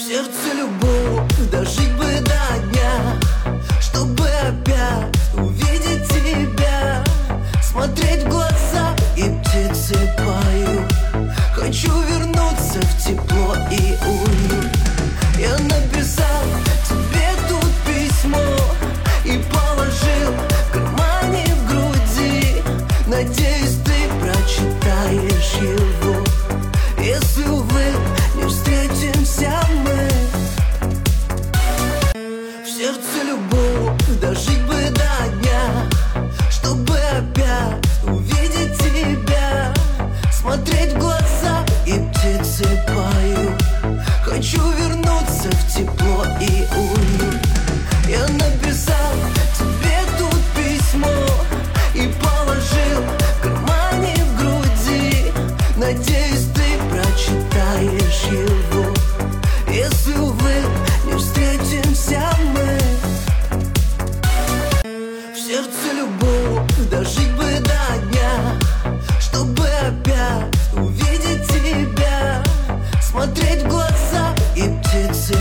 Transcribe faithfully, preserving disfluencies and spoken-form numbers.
сердце любовь, дожить бы до дня, чтобы опять увидеть тебя, смотреть в глаза, и птицы поют. Хочу вернуться в тепло и уют. Я написал тебе тут письмо и положил в кармане в груди. Надеюсь, ты прочитаешь его, если, увы, не встретимся мы. В сердце любовь, дожить бы до дня, чтобы опять увидеть тебя, смотреть в глаза, и птицы поют. Хочу вернуться в тепло и уют.